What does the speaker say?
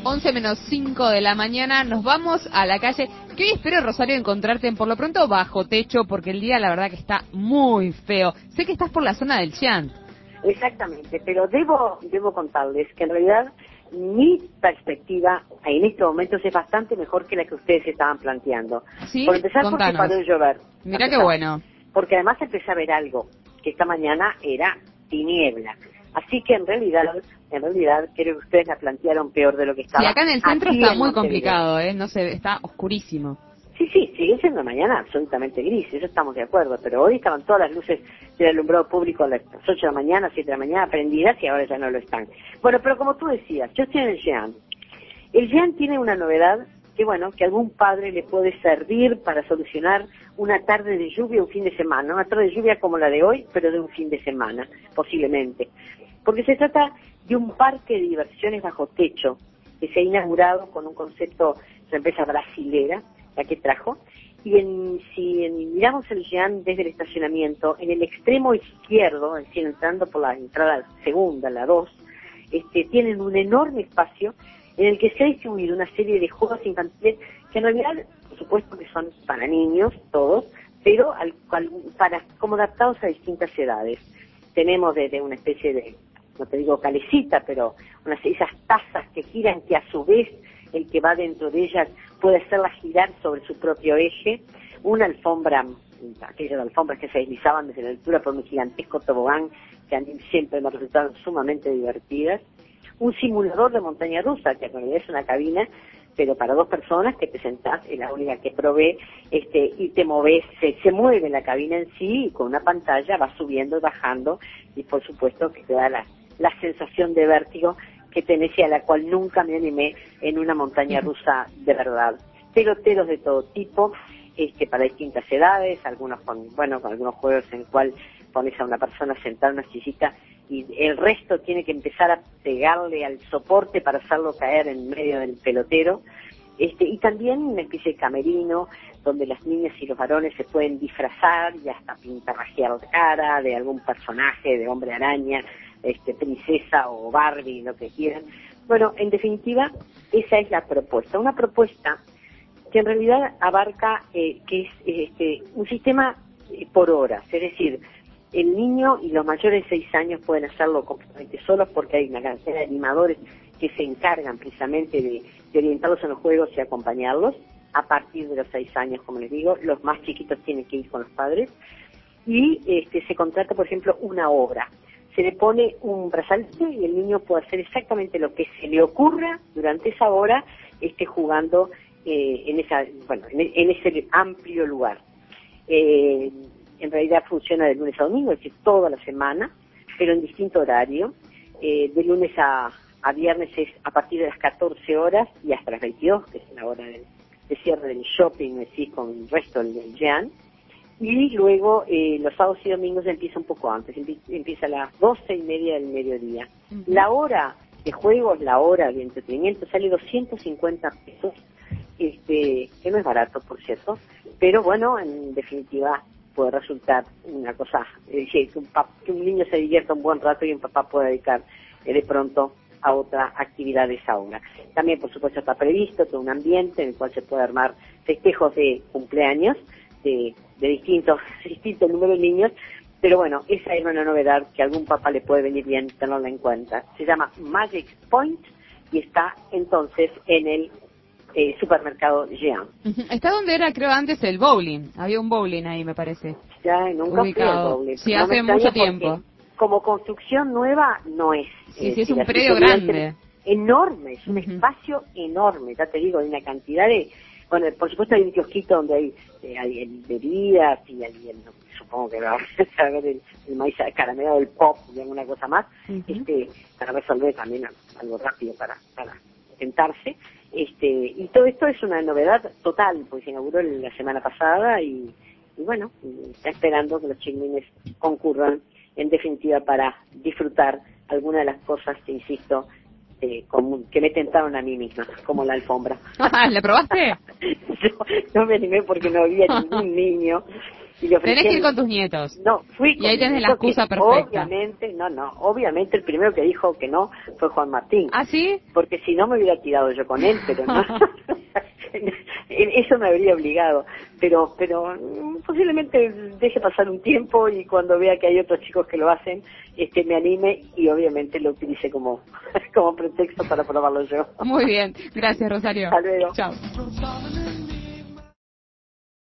11 menos 5 de la mañana, nos vamos a la calle, que hoy espero, Rosario, encontrarte por lo pronto bajo techo, porque el día la verdad que está muy feo. Sé que estás por la zona del Chian. Exactamente, pero debo contarles que en realidad mi perspectiva en estos momentos es bastante mejor que la que ustedes estaban planteando. ¿Sí? Por empezar, Contanos. porque paró de llover. Mirá qué bueno. Porque además empecé a ver algo, que esta mañana era tiniebla. Así que en realidad creo que ustedes la plantearon peor de lo que estaba. Sí, acá en el centro aquí está en muy Montevideo. complicado, no sé, está oscurísimo. Sí, sigue siendo mañana absolutamente gris, eso estamos de acuerdo, pero hoy estaban todas las luces del alumbrado público a las 8 de la mañana, 7 de la mañana prendidas y ahora ya no lo están. Bueno, pero como tú decías, yo estoy en el Jean. El Jean tiene una novedad que, bueno, que algún padre le puede servir para solucionar una tarde de lluvia, un fin de semana, una tarde de lluvia como la de hoy, pero de un fin de semana, posiblemente. Porque se trata de un parque de diversiones bajo techo que se ha inaugurado con un concepto de una empresa brasilera, la que trajo, y si miramos el Jean desde el estacionamiento, en el extremo izquierdo, es decir, entrando por la entrada segunda, la 2, tienen un enorme espacio en el que se ha distribuido una serie de juegos infantiles que en realidad, por supuesto que son para niños, todos, pero como adaptados a distintas edades. Tenemos desde una especie de, no te digo calecita, pero esas tazas que giran, que a su vez el que va dentro de ellas puede hacerla girar sobre su propio eje, una alfombra, aquellas alfombras que se deslizaban desde la altura por un gigantesco tobogán, que a mí siempre me resultaron sumamente divertidas, un simulador de montaña rusa, que en realidad es una cabina, pero para dos personas que te sentás, es la única que probé, y te moves, se mueve la cabina en sí, y con una pantalla va subiendo y bajando, y por supuesto que te da la sensación de vértigo que tenés y a la cual nunca me animé en una montaña rusa de verdad. Peloteros de todo tipo, para distintas edades, algunos con algunos juegos en el cual pones a una persona sentada en una sillita y el resto tiene que empezar a pegarle al soporte para hacerlo caer en medio del pelotero. Y también una especie de camerino donde las niñas y los varones se pueden disfrazar y hasta pintarrajear la cara de algún personaje, de hombre araña, princesa o Barbie, lo que quieran. Bueno, en definitiva, esa es la propuesta. Una propuesta que en realidad abarca que es un sistema por horas, es decir, el niño y los mayores de 6 años pueden hacerlo completamente solos porque hay una cantidad de animadores que se encargan precisamente de orientarlos en los juegos y acompañarlos a partir de los 6 años, como les digo. Los más chiquitos tienen que ir con los padres y se contrata, por ejemplo, una hora. Se le pone un brazalete y el niño puede hacer exactamente lo que se le ocurra durante esa hora, jugando en ese amplio lugar. En realidad funciona de lunes a domingo, es decir, toda la semana, pero en distinto horario. De lunes a viernes es a partir de las 14 horas y hasta las 22, que es la hora de cierre del shopping, es decir, con el resto del Jean. Y luego los sábados y domingos empieza un poco antes, empieza a las 12:30 del mediodía. Uh-huh. La hora de juegos, la hora de entretenimiento sale 250 pesos, que no es barato, por cierto, pero bueno, en definitiva puede resultar una cosa, que un niño se divierta un buen rato y un papá pueda dedicar de pronto a otra actividad de esa hora. También, por supuesto, está previsto todo un ambiente en el cual se puede armar festejos de cumpleaños de distinto número de niños, pero bueno, esa es una novedad que a algún papá le puede venir bien tenerla en cuenta. Se llama Magic Point y está entonces en el supermercado Jean. Está donde era, creo, antes el bowling. Había un bowling ahí, me parece. Ya, nunca fui al bowling. Sí, hace mucho tiempo. Como construcción nueva no es. Sí, es un predio grande. Enorme, es un espacio enorme, ya te digo, hay una cantidad de... Bueno, por supuesto hay un kiosquito donde hay bebidas y supongo que va a haber el maíz caramelado del pop y alguna cosa más, para resolver también algo rápido para sentarse. Y todo esto es una novedad total, porque se inauguró la semana pasada y bueno, está esperando que los chiquilines concurran en definitiva para disfrutar alguna de las cosas que, insisto, que me tentaron a mí misma, como la alfombra. ¿La probaste? No me animé porque no había ningún niño, Y le ofrecí Tenés que ir con tus nietos. No, fui con y ahí tenés la nietos, excusa que perfecta. Obviamente el primero que dijo que no fue Juan Martín. ¿Ah, sí? Porque si no me hubiera tirado yo con él, pero no. Eso me habría obligado. Pero posiblemente deje pasar un tiempo y cuando vea que hay otros chicos que lo hacen, me anime y obviamente lo utilice como pretexto para probarlo yo. Muy bien. Gracias, Rosario. Hasta luego. Chao.